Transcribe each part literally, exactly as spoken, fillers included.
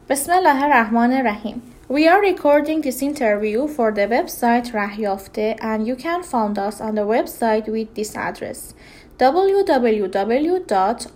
Bismillah ar-Rahman ar-Rahim. We are recording this interview for the website Rahyafte, and you can find us on the website with this address w w w dot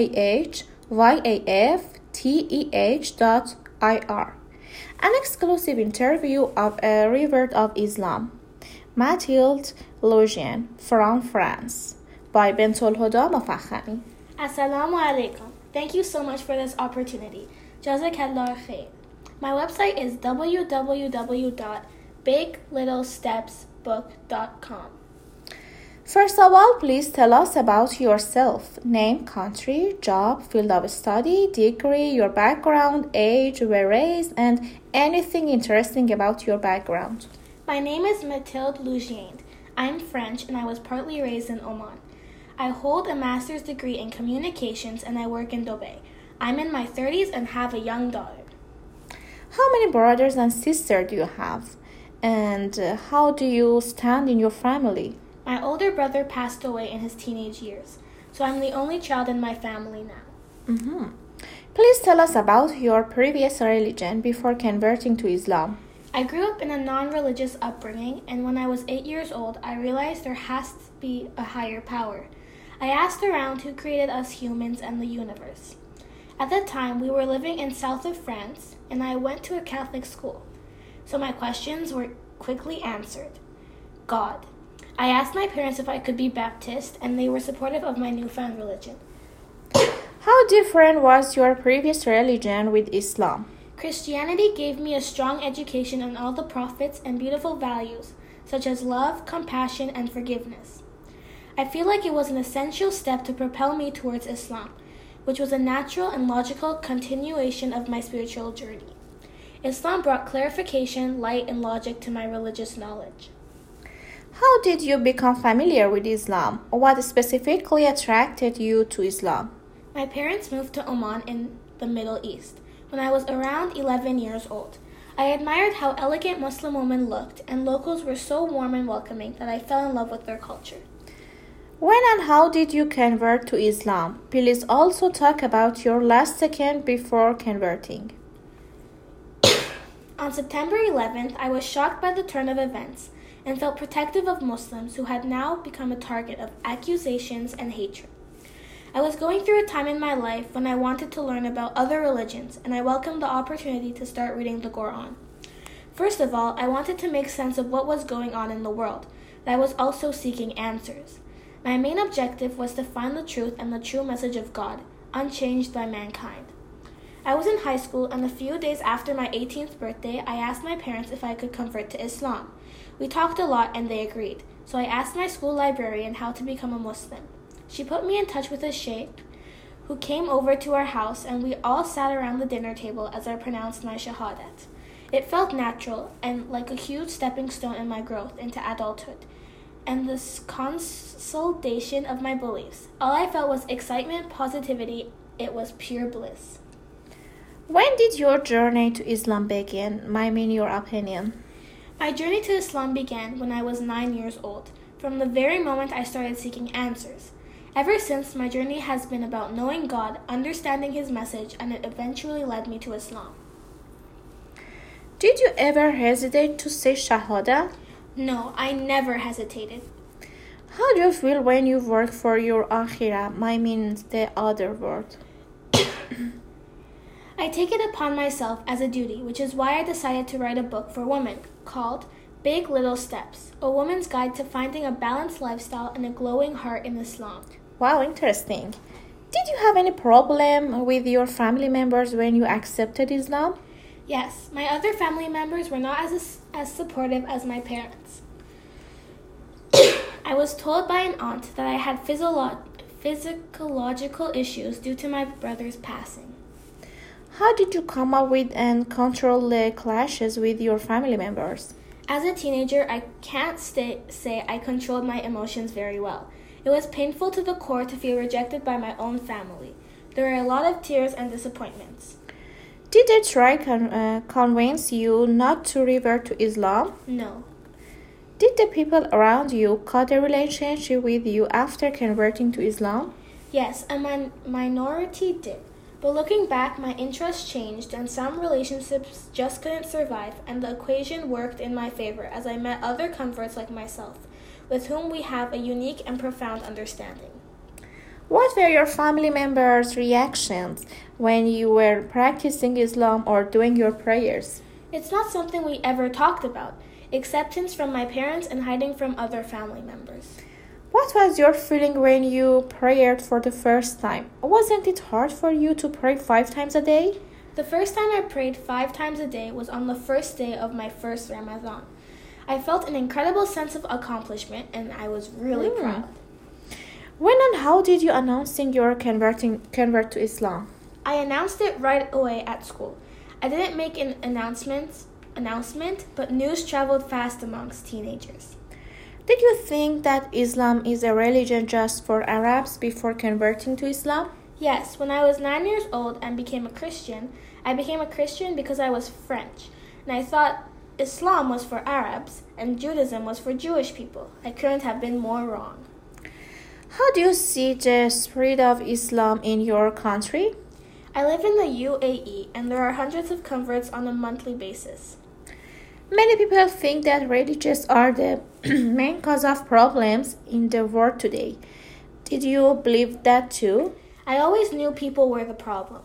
rahyaftheh dot i r. An exclusive interview of a revert of Islam, Mathilde Logian from France, by Bentol Hoda Mofakhami. Assalamu alaikum. Thank you so much for this opportunity. Jazakallah khair. My website is w w w dot big little steps book dot com. First of all, please tell us about yourself. Name, country, job, field of study, degree, your background, age, where raised, and anything interesting about your background. My name is Mathilde Logian. I'm French and I was partly raised in Oman. I hold a master's degree in communications and I work in Dubai. I'm in my thirties and have a young daughter. How many brothers and sisters do you have? And uh, how do you stand in your family? My older brother passed away in his teenage years, so I'm the only child in my family now. Mm-hmm. Please tell us about your previous religion before converting to Islam. I grew up in a non-religious upbringing, and when I was eight years old, I realized there has to be a higher power. I asked around who created us humans and the universe. At that time, we were living in south of France, and I went to a Catholic school. So my questions were quickly answered. God. I asked my parents if I could be Baptist, and they were supportive of my newfound religion. How different was your previous religion with Islam? Christianity gave me a strong education on all the prophets and beautiful values, such as love, compassion, and forgiveness. I feel like it was an essential step to propel me towards Islam, which was a natural and logical continuation of my spiritual journey. Islam brought clarification, light, and logic to my religious knowledge. How did you become familiar with Islam? What specifically attracted you to Islam? My parents moved to Oman in the Middle East when I was around eleven years old. I admired how elegant Muslim women looked, and locals were so warm and welcoming that I fell in love with their culture. When and how did you convert to Islam? Please also talk about your last second before converting. On September eleventh, I was shocked by the turn of events and felt protective of Muslims who had now become a target of accusations and hatred. I was going through a time in my life when I wanted to learn about other religions, and I welcomed the opportunity to start reading the Quran. First of all, I wanted to make sense of what was going on in the world, but I was also seeking answers. My main objective was to find the truth and the true message of God, unchanged by mankind. I was in high school, and a few days after my eighteenth birthday, I asked my parents if I could convert to Islam. We talked a lot, and they agreed, so I asked my school librarian how to become a Muslim. She put me in touch with a sheikh who came over to our house, and we all sat around the dinner table as I pronounced my shahadat. It felt natural and like a huge stepping stone in my growth into adulthood and the consolidation of my beliefs. All I felt was excitement, positivity. It was pure bliss. When did your journey to Islam begin? I mean, your opinion. My journey to Islam began when I was nine years old, from the very moment I started seeking answers. Ever since, my journey has been about knowing God, understanding His message, and it eventually led me to Islam. Did you ever hesitate to say Shahada? No, I never hesitated. How do you feel when you work for your akhirah? I mean, the other world. I take it upon myself as a duty, which is why I decided to write a book for women called Big Little Steps, a woman's guide to finding a balanced lifestyle and a glowing heart in Islam. Wow, interesting. Did you have any problem with your family members when you accepted Islam? Yes, my other family members were not as as supportive as my parents. I was told by an aunt that I had physio- physiological issues due to my brother's passing. How did you come up with and control the clashes with your family members? As a teenager, I can't stay, say I controlled my emotions very well. It was painful to the core to feel rejected by my own family. There were a lot of tears and disappointments. Did they try con- uh, convince you not to revert to Islam? No. Did the people around you cut a relationship with you after converting to Islam? Yes, a min- minority did. But looking back, my interests changed and some relationships just couldn't survive, and the equation worked in my favor as I met other converts like myself, with whom we have a unique and profound understanding. What were your family members' reactions when you were practicing Islam or doing your prayers? It's not something we ever talked about. Acceptance from my parents and hiding from other family members. What was your feeling when you prayed for the first time? Wasn't it hard for you to pray five times a day? The first time I prayed five times a day was on the first day of my first Ramadan. I felt an incredible sense of accomplishment and I was really Hmm. proud. When and how did you announcing your converting convert to Islam? I announced it right away at school. I didn't make an announcement, announcement, but news traveled fast amongst teenagers. Did you think that Islam is a religion just for Arabs before converting to Islam? Yes, when I was nine years old and became a Christian, I became a Christian because I was French, and I thought Islam was for Arabs and Judaism was for Jewish people. I couldn't have been more wrong. How do you see the spread of Islam in your country? I live in the U A E, and there are hundreds of converts on a monthly basis. Many people think that religions are the main cause of problems in the world today. Did you believe that too? I always knew people were the problem.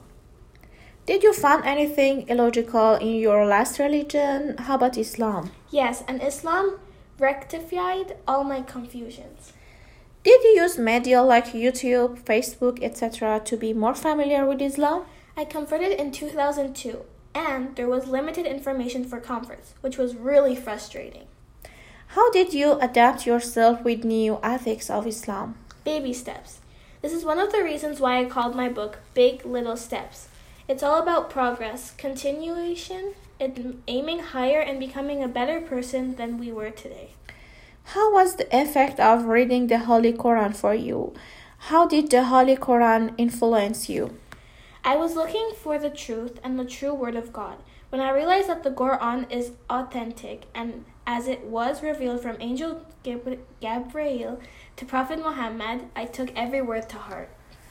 Did you find anything illogical in your last religion? How about Islam? Yes, and Islam rectified all my confusions. Did you use media like YouTube, Facebook, et cetera to be more familiar with Islam? I converted in two thousand two, and there was limited information for converts, which was really frustrating. How did you adapt yourself with new ethics of Islam? Baby steps. This is one of the reasons why I called my book Big Little Steps. It's all about progress, continuation, and aiming higher and becoming a better person than we were today. How was the effect of reading the Holy Quran for you? How did the Holy Quran influence you? I was looking for the truth and the true word of God. When I realized that the Quran is authentic and as it was revealed from Angel Gabriel to Prophet Muhammad, I took every word to heart.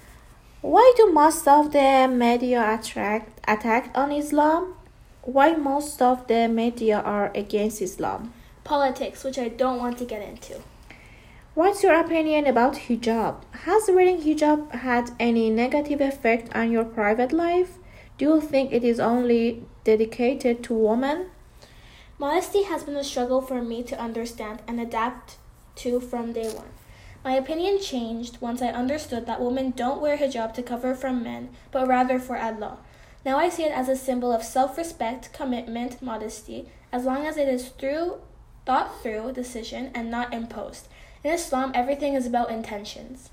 Why do most of the media attract attack on Islam? Why most of the media are against Islam? Politics, which I don't want to get into. What's your opinion about hijab? Has wearing hijab had any negative effect on your private life? Do you think it is only dedicated to women? Modesty has been a struggle for me to understand and adapt to from day one. My opinion changed once I understood that women don't wear hijab to cover from men, but rather for Allah. Now I see it as a symbol of self-respect, commitment, modesty, as long as it is through thought through decision and not imposed. In Islam, everything is about intentions.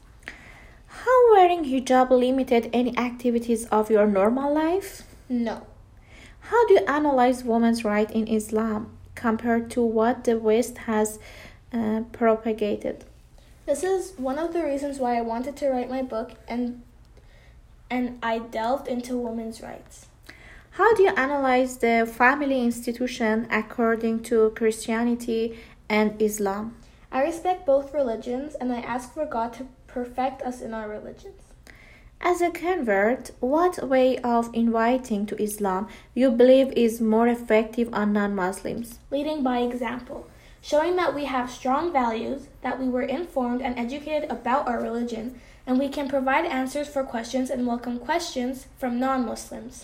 How wearing hijab limited any activities of your normal life? No. How do you analyze women's rights in Islam compared to what the West has uh, propagated? This is one of the reasons why I wanted to write my book and and I delved into women's rights. How do you analyze the family institution according to Christianity and Islam? I respect both religions and I ask for God to perfect us in our religions. As a convert, what way of inviting to Islam you believe is more effective on non-Muslims? Leading by example, showing that we have strong values, that we were informed and educated about our religion, and we can provide answers for questions and welcome questions from non-Muslims.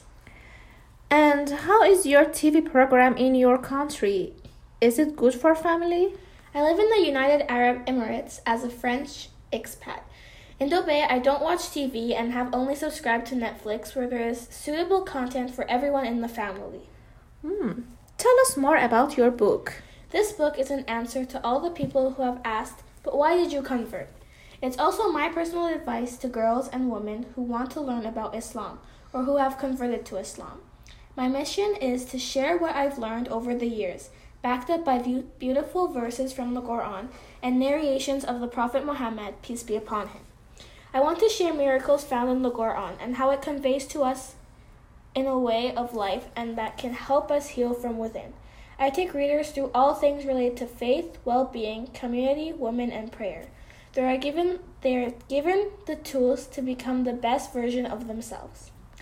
And how is your T V program in your country? Is it good for family? I live in the United Arab Emirates as a French expat. In Dubai, I don't watch T V and have only subscribed to Netflix where there is suitable content for everyone in the family. Hmm. Tell us more about your book. This book is an answer to all the people who have asked, but why did you convert? It's also my personal advice to girls and women who want to learn about Islam or who have converted to Islam. My mission is to share what I've learned over the years, backed up by beautiful verses from the Quran and narrations of the Prophet Muhammad, peace be upon him. I want to share miracles found in the Quran and how it conveys to us in a way of life and that can help us heal from within. I take readers through all things related to faith, well-being, community, women, and prayer. They are given, they are given the tools to become the best version of themselves.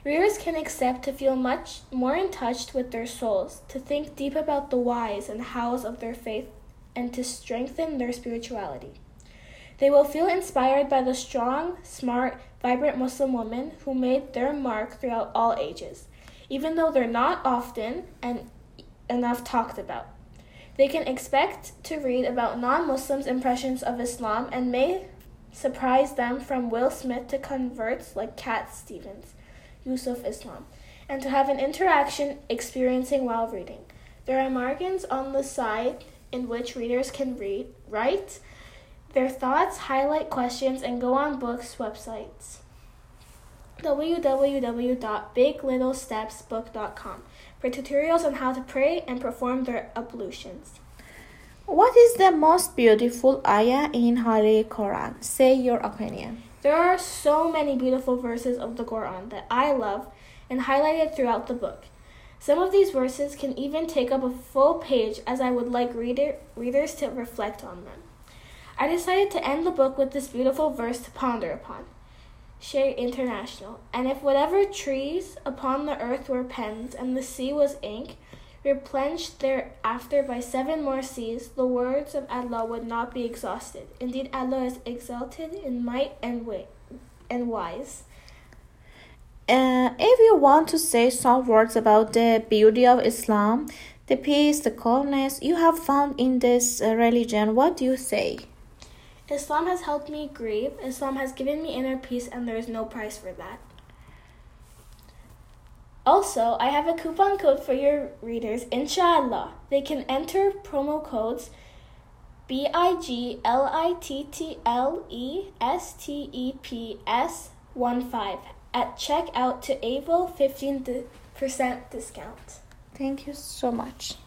Readers can expect to feel much more in touch with their souls, to think deep about the whys and hows of their faith, and to strengthen their spirituality. They will feel inspired by the strong, smart, vibrant Muslim women who made their mark throughout all ages, even though they're not often and enough talked about. They can expect to read about non-Muslims' impressions of Islam and may surprise them from Will Smith to converts like Cat Stevens, Yusuf Islam, and to have an interaction experiencing while reading. There are margins on the side in which readers can read, write their thoughts, highlight questions, and go on books websites. w w w dot big little steps book dot com for tutorials on how to pray and perform their ablutions. What is the most beautiful ayah in Holy Quran? Say your opinion. There are so many beautiful verses of the Quran that I love and highlighted throughout the book. Some of these verses can even take up a full page, as I would like reader, readers to reflect on them. I decided to end the book with this beautiful verse to ponder upon. Share International. And if whatever trees upon the earth were pens, and the sea was ink, replenished thereafter by seven more seas, the words of Allah would not be exhausted. Indeed, Allah is exalted in might and weight and wise. Uh, if you want to say some words about the beauty of Islam, the peace, the calmness you have found in this uh, religion, what do you say? Islam has helped me grieve. Islam has given me inner peace, and there is no price for that. Also, I have a coupon code for your readers, inshallah. They can enter promo codes B I G L I T T L E S T E P S one five at checkout to able fifteen percent discount. Thank you so much.